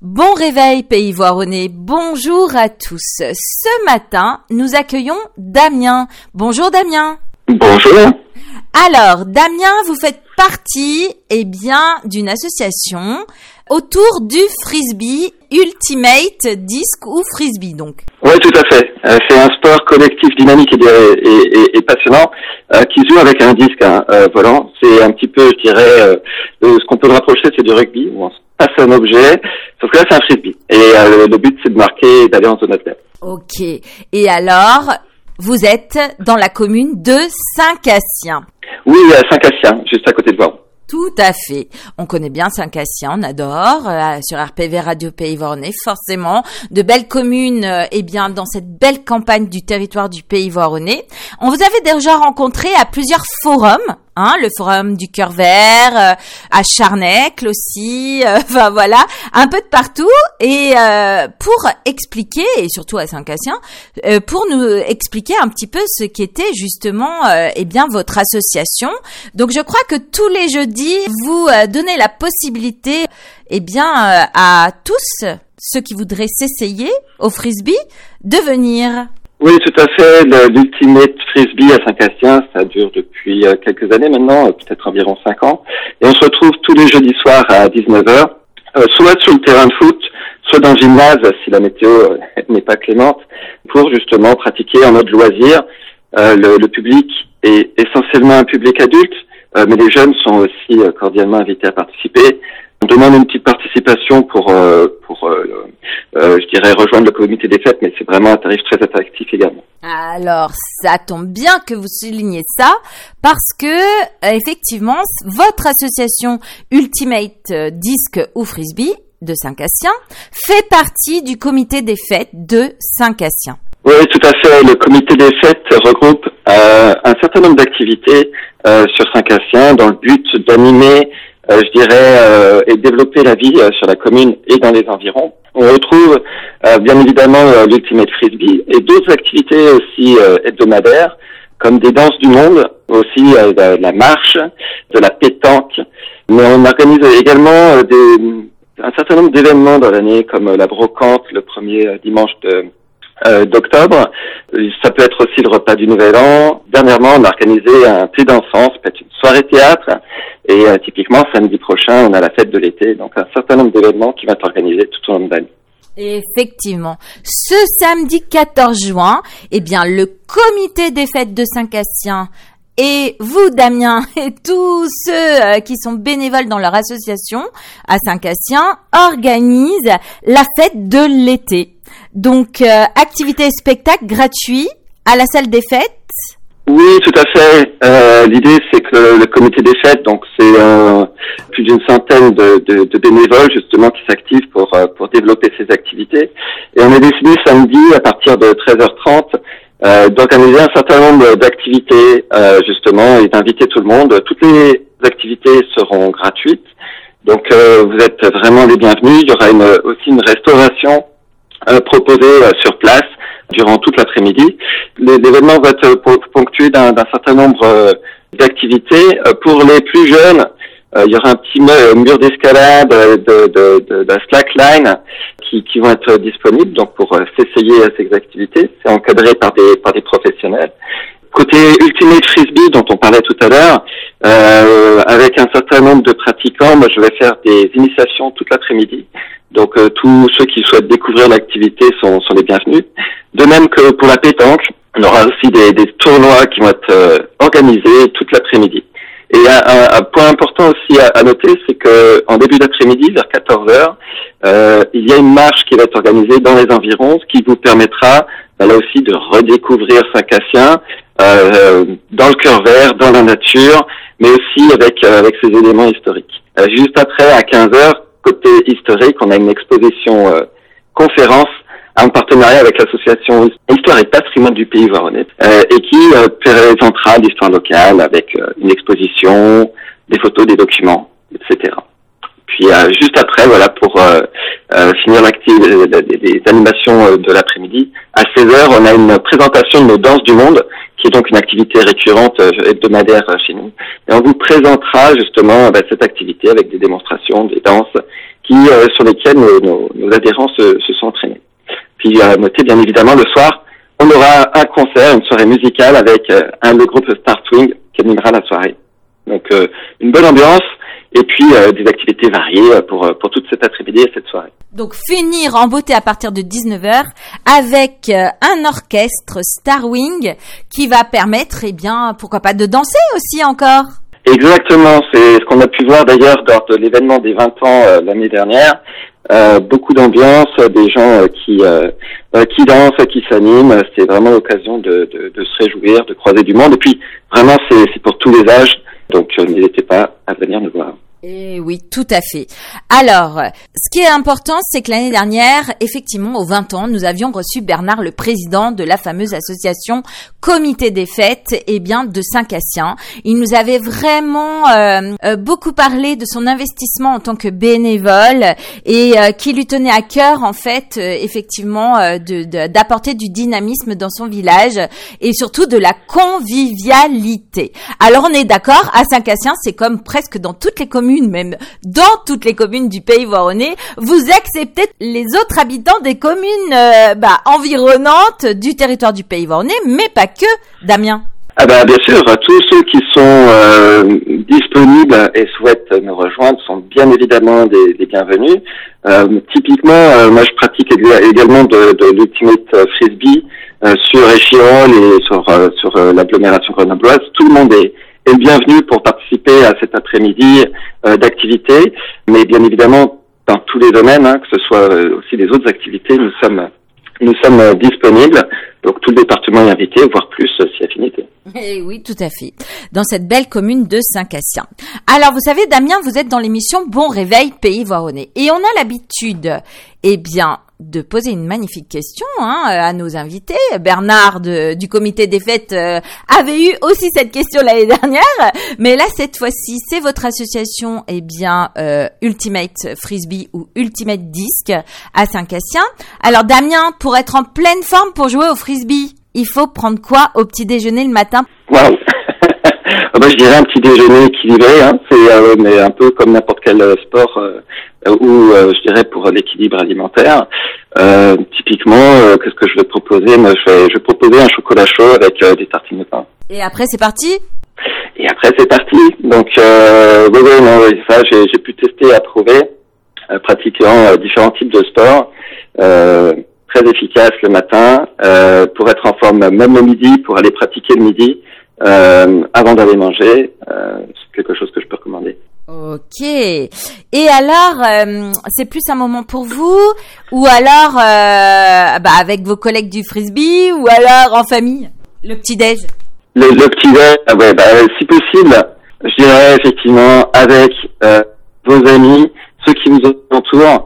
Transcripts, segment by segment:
Bon réveil Pays Voironnais, bonjour à tous. Ce matin, nous accueillons Damien. Bonjour Damien. Bonjour. Alors Damien, vous faites partie d'une association autour du frisbee Ultimate Disc ou frisbee donc. Oui, tout à fait. C'est un sport collectif dynamique et passionnant qui se joue avec un disque volant. C'est un petit peu, je dirais, ce qu'on peut le rapprocher, c'est du rugby où on se passe un objet, sauf que là c'est un frisbee. Et le but c'est de marquer et d'aller en zone adverse. Ok. Et alors, vous êtes dans la commune de Saint-Cassien. Oui, à Saint-Cassien, juste à côté de Voiron. Tout à fait. On connaît bien Saint-Cassien, on adore, sur RPV Radio Pays Voironnais, forcément. De belles communes, dans cette belle campagne du territoire du Pays Voironnais. On vous avait déjà rencontré à plusieurs forums, le forum du Cœur Vert, à Charnecle aussi, un peu de partout. Et pour expliquer, et surtout à Saint-Cassien, pour nous expliquer un petit peu ce qu'était justement, votre association. Donc je crois que tous les jeudis, vous donnez la possibilité, à tous ceux qui voudraient s'essayer au frisbee de venir. Oui, tout à fait. L'Ultimate Frisbee à Saint-Cassien, ça dure depuis quelques années maintenant, peut-être environ 5 ans. Et on se retrouve tous les jeudis soirs à 19h, soit sur le terrain de foot, soit dans le gymnase, si la météo n'est pas clémente, pour justement pratiquer en mode loisir. Le public est essentiellement un public adulte, mais les jeunes sont aussi cordialement invités à participer. On demande une petite participation pour rejoindre le comité des fêtes, mais c'est vraiment un tarif très attractif également. Alors, ça tombe bien que vous souligniez ça, parce que, effectivement, votre association Ultimate Disc ou Frisbee de Saint-Cassien fait partie du comité des fêtes de Saint-Cassien. Oui, tout à fait. Le comité des fêtes regroupe un certain nombre d'activités sur Saint-Cassien dans le but d'animer et développer la vie sur la commune et dans les environs. On retrouve bien évidemment l'Ultimate Frisbee et d'autres activités aussi hebdomadaires comme des danses du monde, aussi de la marche, de la pétanque. Mais on organise également un certain nombre d'événements dans l'année comme la brocante le premier dimanche d'octobre. Ça peut être aussi le repas du Nouvel An. Dernièrement, on a organisé un thé dansant, ça peut être une soirée théâtre. Et typiquement, samedi prochain, on a la fête de l'été. Donc, un certain nombre d'événements qui vont être organisés tout au long de l'année. Effectivement. Ce samedi 14 juin, le comité des fêtes de Saint-Cassien et vous, Damien, et tous ceux qui sont bénévoles dans leur association à Saint-Cassien organisent la fête de l'été. Donc, activités et spectacles gratuits à la salle des fêtes. Oui, tout à fait. L'idée, c'est que le comité des fêtes, donc c'est plus d'une centaine de bénévoles justement qui s'activent pour développer ces activités. Et on a décidé samedi à partir de 13h30 d'organiser un certain nombre d'activités justement et d'inviter tout le monde. Toutes les activités seront gratuites, donc vous êtes vraiment les bienvenus. Il y aura aussi une restauration proposée sur place durant toute l'après-midi. L'événement va être ponctué d'un certain nombre d'activités. Pour les plus jeunes, il y aura un petit mur d'escalade, de slackline qui vont être disponibles donc pour s'essayer à ces activités. C'est encadré par des professionnels. Côté Ultimate Frisbee dont on parlait tout à l'heure, avec un certain nombre de pratiquants, moi je vais faire des initiations toute l'après-midi. Donc tous ceux qui souhaitent découvrir l'activité sont les bienvenus. De même que pour la pétanque, on aura aussi des tournois qui vont être organisés toute l'après-midi. Et un point important aussi à noter, c'est que en début d'après-midi, vers 14h, il y a une marche qui va être organisée dans les environs, ce qui vous permettra là aussi de redécouvrir Saint-Cassien dans le Cœur Vert, dans la nature, mais aussi avec ces éléments historiques. Juste après, à 15h, côté historique, on a une exposition conférence en partenariat avec l'association Histoire et Patrimoine du Pays Voironnais et qui présentera l'histoire locale avec une exposition, des photos, des documents, etc. Puis juste après, pour finir les animations de l'après-midi, à 16h, on a une présentation de nos danses du monde, qui est donc une activité récurrente hebdomadaire chez nous. Et on vous présentera justement cette activité avec des démonstrations, des danses, sur lesquels nos adhérents se sont entraînés. Puis notez bien évidemment le soir, on aura un concert, une soirée musicale avec le groupe Startwing qui animera la soirée. Donc une bonne ambiance et puis des activités variées pour toute cet après-midi et cette soirée. Donc finir en beauté à partir de 19h avec un orchestre Starwing qui va permettre, pourquoi pas, de danser aussi encore. Exactement, c'est ce qu'on a pu voir d'ailleurs lors de l'événement des 20 ans l'année dernière. Beaucoup d'ambiance, des gens qui dansent, qui s'animent. C'est vraiment l'occasion de se réjouir, de croiser du monde. Et puis vraiment, c'est pour tous les âges. Donc n'hésitez pas à venir nous voir. Et oui, tout à fait. Alors, ce qui est important, c'est que l'année dernière, effectivement, aux 20 ans, nous avions reçu Bernard, le président de la fameuse association Comité des Fêtes, de Saint-Cassien. Il nous avait vraiment beaucoup parlé de son investissement en tant que bénévole et qui lui tenait à cœur, en fait, effectivement, d'apporter du dynamisme dans son village et surtout de la convivialité. Alors, on est d'accord, à Saint-Cassien, c'est comme presque dans toutes les communes, même dans toutes les communes du Pays Voironnais, vous acceptez les autres habitants des communes environnantes du territoire du Pays Voironnais, mais pas que, Damien. Ah bien sûr, tous ceux qui sont disponibles et souhaitent nous rejoindre sont bien évidemment des bienvenus. Typiquement, moi je pratique également de l'Ultimate Frisbee sur Échirol et sur l'agglomération grenobloise. Tout le monde est bienvenu pour participer à cet après-midi d'activités, mais bien évidemment dans tous les domaines, que ce soit aussi les autres activités, nous sommes disponibles. Donc tout le département est invité, voire plus si affinité. Eh oui, tout à fait. Dans cette belle commune de Saint-Cassien. Alors vous savez, Damien, vous êtes dans l'émission Bon Réveil Pays Voironnais et on a l'habitude, de poser une magnifique question à nos invités. Bernard du comité des fêtes avait eu aussi cette question l'année dernière, mais là cette fois-ci c'est votre association Ultimate Frisbee ou Ultimate Disc à Saint-Cassien. Alors Damien, pour être en pleine forme pour jouer au frisbee, il faut prendre quoi au petit déjeuner le matin? Waouh. Je dirais un petit déjeuner équilibré, c'est mais un peu comme n'importe quel sport ou je dirais pour l'équilibre alimentaire. Typiquement, qu'est-ce que je vais proposer? Moi, je vais proposer un chocolat chaud avec des tartines de pain. Et après, c'est parti? Et après, c'est parti. Donc, ça, j'ai pu tester et approuver, pratiquant différents types de sports, très efficaces le matin, pour être en forme même le midi, pour aller pratiquer le midi. Avant d'aller manger, c'est quelque chose que je peux recommander. Ok. Et alors, c'est plus un moment pour vous, ou alors avec vos collègues du frisbee, ou alors en famille? Le petit-déj? Le petit-déj, si possible, je dirais effectivement avec vos amis, ceux qui vous entourent.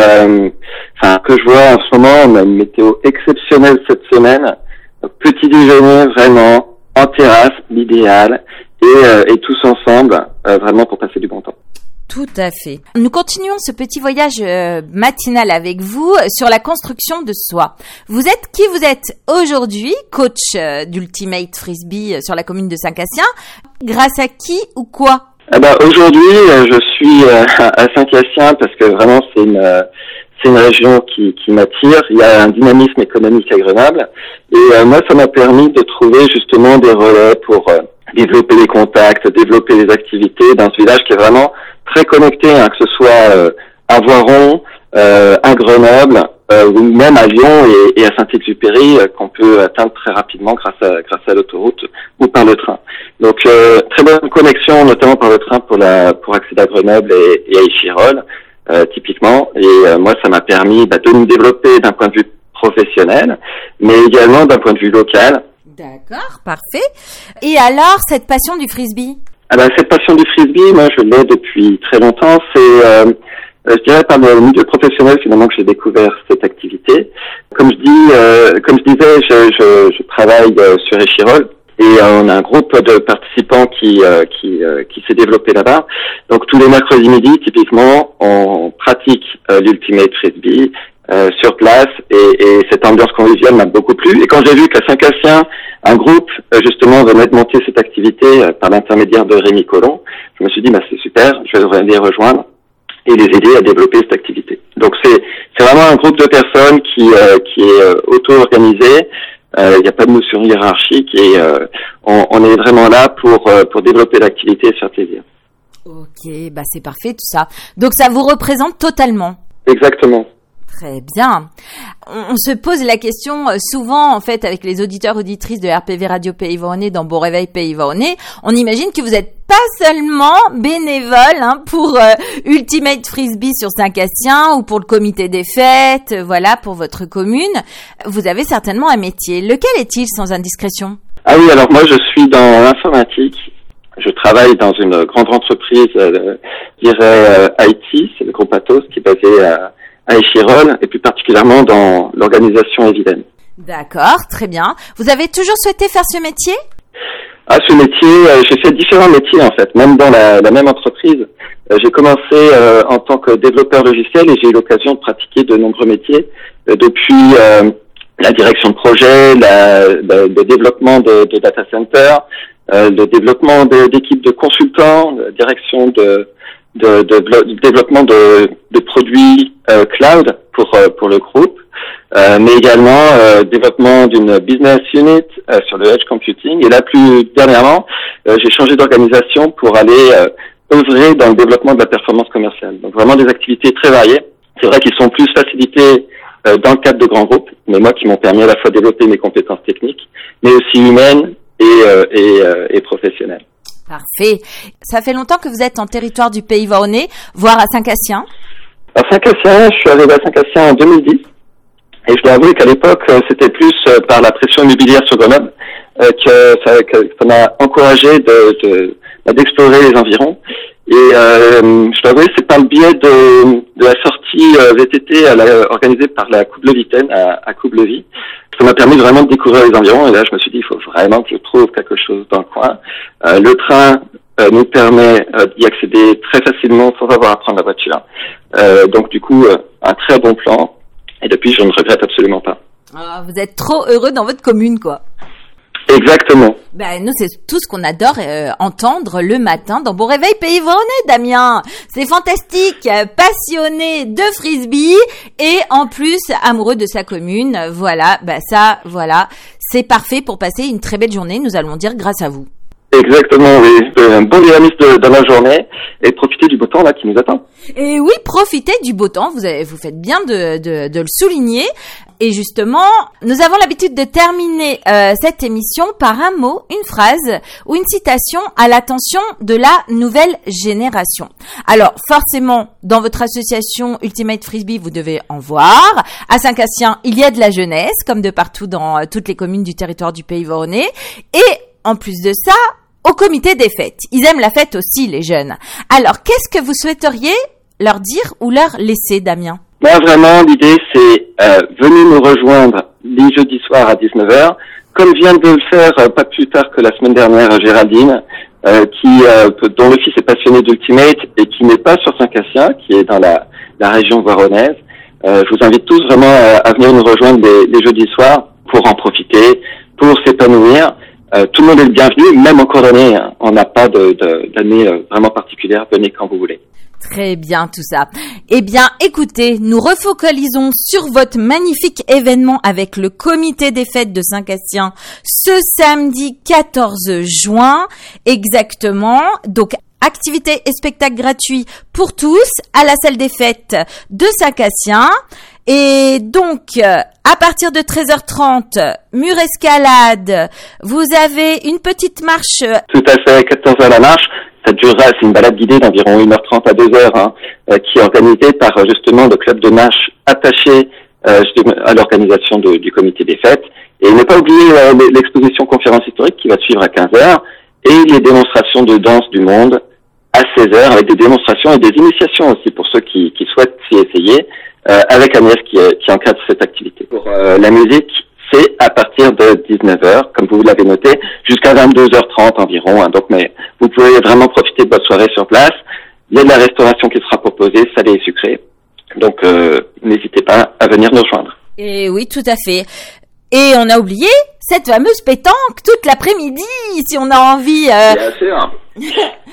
Que je vois en ce moment, on a une météo exceptionnelle cette semaine. Petit déjeuner vraiment en terrasse, l'idéal, et tous ensemble, vraiment pour passer du bon temps. Tout à fait. Nous continuons ce petit voyage matinal avec vous sur la construction de soi. Vous êtes qui vous êtes aujourd'hui, coach d'Ultimate Frisbee sur la commune de Saint-Cassien. Grâce à qui ou quoi? Aujourd'hui, je suis à Saint-Cassien parce que vraiment c'est une région qui m'attire. Il y a un dynamisme économique à Grenoble. Et moi, ça m'a permis de trouver justement des relais pour développer les contacts, développer les activités dans ce village qui est vraiment très connecté, que ce soit à Voiron, à Grenoble, ou même à Lyon et à Saint-Exupéry, qu'on peut atteindre très rapidement grâce à l'autoroute ou par le train. Donc très bonne connexion, notamment par le train pour accéder à Grenoble et à Échirol. Typiquement, et moi ça m'a permis de me développer d'un point de vue professionnel, mais également d'un point de vue local. D'accord, parfait. Et alors, cette passion du frisbee? Cette passion du frisbee, moi je l'ai depuis très longtemps. C'est, je dirais, par le milieu professionnel finalement que j'ai découvert cette activité. Comme je disais, je travaille sur Échirol. Et on a un groupe de participants qui s'est développé là-bas. Donc tous les mercredis midi, typiquement, on pratique l'Ultimate Frisbee sur place et cette ambiance conviviale m'a beaucoup plu. Et quand j'ai vu qu'à Saint-Cassien, un groupe justement venait de monter cette activité par l'intermédiaire de Rémi Collomb, je me suis dit c'est super, je vais les rejoindre. et les aider à développer cette activité. Donc c'est vraiment un groupe de personnes qui est auto-organisé. Il n'y a pas de notion hiérarchique et on est vraiment là pour développer l'activité et se faire plaisir. Ok, c'est parfait tout ça. Donc ça vous représente totalement. Exactement. Très bien. On se pose la question souvent, en fait, avec les auditeurs, auditrices de RPV Radio Pays Voronezh dans Bon Réveil Pays Voronezh. On imagine que vous n'êtes pas seulement bénévole pour Ultimate Frisbee sur Saint-Cassien ou pour le comité des fêtes, voilà, pour votre commune. Vous avez certainement un métier. Lequel est-il, sans indiscrétion? Ah oui, alors moi je suis dans l'informatique. Je travaille dans une grande entreprise, je dirais IT, c'est le groupe Atos qui est basé à Échirolles et plus particulièrement dans l'organisation Eviden. D'accord, très bien. Vous avez toujours souhaité faire ce métier? Ah, ce métier, j'ai fait différents métiers en fait, même dans la même entreprise. J'ai commencé en tant que développeur logiciel et j'ai eu l'occasion de pratiquer de nombreux métiers, depuis la direction de projet, le développement de data center, le développement d'équipes de consultants, la direction de développement de produits cloud pour le groupe, mais également développement d'une business unit sur le edge computing. Et là, plus dernièrement, j'ai changé d'organisation pour aller œuvrer dans le développement de la performance commerciale. Donc vraiment des activités très variées. C'est vrai qu'ils sont plus facilités dans le cadre de grands groupes, mais moi qui m'ont permis à la fois de développer mes compétences techniques, mais aussi humaines et professionnelles. Parfait. Ça fait longtemps que vous êtes en territoire du Pays Voronezh, voire à Saint-Cassien? À Saint-Cassien, je suis arrivé à Saint-Cassien en 2010. Et je dois avouer qu'à l'époque, c'était plus par la pression immobilière sur Grenoble que ça m'a encouragé d'explorer les environs. Et je dois avouer, c'est par le biais de la sortie VTT organisée par la Coupe Levitaine à Coupe-Levy. Ça m'a permis vraiment de découvrir les environs. Et là, je me suis dit, il faut vraiment que je trouve quelque chose dans le coin. Le train nous permet d'y accéder très facilement sans avoir à prendre la voiture. Donc du coup, un très bon plan. Et depuis, je ne regrette absolument pas. Ah, vous êtes trop heureux dans votre commune, quoi. Exactement. Nous, c'est tout ce qu'on adore entendre le matin dans Bon Réveil Pays Voronezh, Damien. C'est fantastique, passionné de frisbee et en plus amoureux de sa commune. Voilà, c'est parfait pour passer une très belle journée, nous allons dire grâce à vous. Exactement, oui. Un bon dynamisme dans la journée et profiter du beau temps là qui nous attend. Et oui, profitez du beau temps. Vous faites bien de le souligner. Et justement, nous avons l'habitude de terminer cette émission par un mot, une phrase ou une citation à l'attention de la nouvelle génération. Alors, forcément, dans votre association Ultimate Frisbee, vous devez en voir. À Saint-Cassien, il y a de la jeunesse, comme de partout dans toutes les communes du territoire du Pays Voronezh. Et en plus de ça, au comité des fêtes. Ils aiment la fête aussi, les jeunes. Alors, qu'est-ce que vous souhaiteriez leur dire ou leur laisser, Damien? Moi, vraiment, l'idée, c'est venez nous rejoindre les jeudis soirs à 19h, comme vient de le faire pas plus tard que la semaine dernière Géraldine, dont le fils est passionné d'Ultimate et qui n'est pas sur Saint-Cassien, qui est dans la région voronnaise. Je vous invite tous vraiment à venir nous rejoindre les jeudis soirs pour en profiter, pour s'épanouir. Tout le monde est le bienvenu, même en cours d'année. On n'a pas d'année vraiment particulière. Venez quand vous voulez. Très bien tout ça. Eh bien, écoutez, nous refocalisons sur votre magnifique événement avec le comité des fêtes de Saint-Cassien ce samedi 14 juin, exactement. Donc, activités et spectacles gratuits pour tous à la salle des fêtes de Saint-Cassien. Et donc, à partir de 13h30, mur escalade, vous avez une petite marche. Tout à fait, 14h la marche. Ça durera, c'est une balade guidée d'environ 1h30 à 2h, qui est organisée par justement le club de marche attaché à l'organisation du comité des fêtes. Et ne pas oublier l'exposition conférence historique qui va suivre à 15h et les démonstrations de danse du monde à 16h avec des démonstrations et des initiations aussi pour ceux qui souhaitent s'y essayer, avec Agnès qui encadre cette activité. Pour la musique, c'est à partir de 19h, comme vous l'avez noté, jusqu'à 22h30 environ. Donc, mais vous pouvez vraiment profiter de votre soirée sur place. Il y a de la restauration qui sera proposée, salée et sucrée. Donc, n'hésitez pas à venir nous rejoindre. Et oui, tout à fait. Et on a oublié cette fameuse pétanque toute l'après-midi, si on a envie. Bien sûr.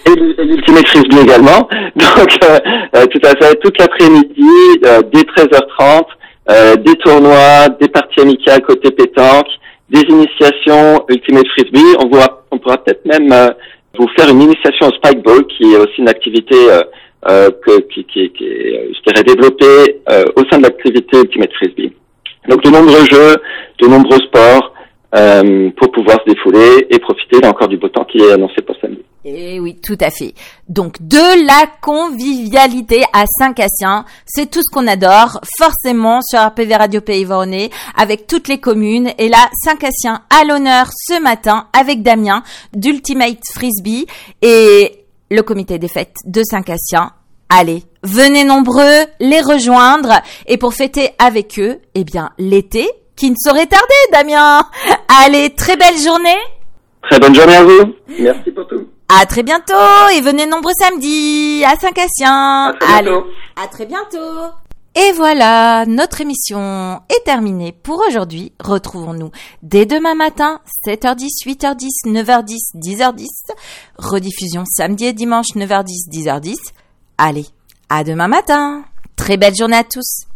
Et l'Ultimate Frisbee également. Donc, tout à fait, toute l'après-midi, dès 13h30, des tournois, des parties amicales côté pétanque, des initiations Ultimate Frisbee. On pourra peut-être même vous faire une initiation au Spikeball, qui est aussi une activité qui est, je dirais, développée au sein de l'activité Ultimate Frisbee. Donc, de nombreux jeux, de nombreux sports pour pouvoir se défouler et profiter encore du beau temps qui est annoncé pour samedi. Et oui, tout à fait. Donc, de la convivialité à Saint-Cassien, c'est tout ce qu'on adore, forcément, sur RPV Radio Pays Voronezh, avec toutes les communes. Et là, Saint-Cassien à l'honneur ce matin, avec Damien, d'Ultimate Frisbee, et le comité des fêtes de Saint-Cassien. Allez, venez nombreux les rejoindre, et pour fêter avec eux, eh bien, l'été, qui ne saurait tarder, Damien. Allez, très belle journée. Très bonne journée à vous. Merci pour tout. À très bientôt et venez nombreux samedi à Saint-Cassien. À très bientôt. Allez, à très bientôt. Et voilà, notre émission est terminée pour aujourd'hui. Retrouvons-nous dès demain matin, 7h10, 8h10, 9h10, 10h10. Rediffusion samedi et dimanche, 9h10, 10h10. Allez, à demain matin. Très belle journée à tous.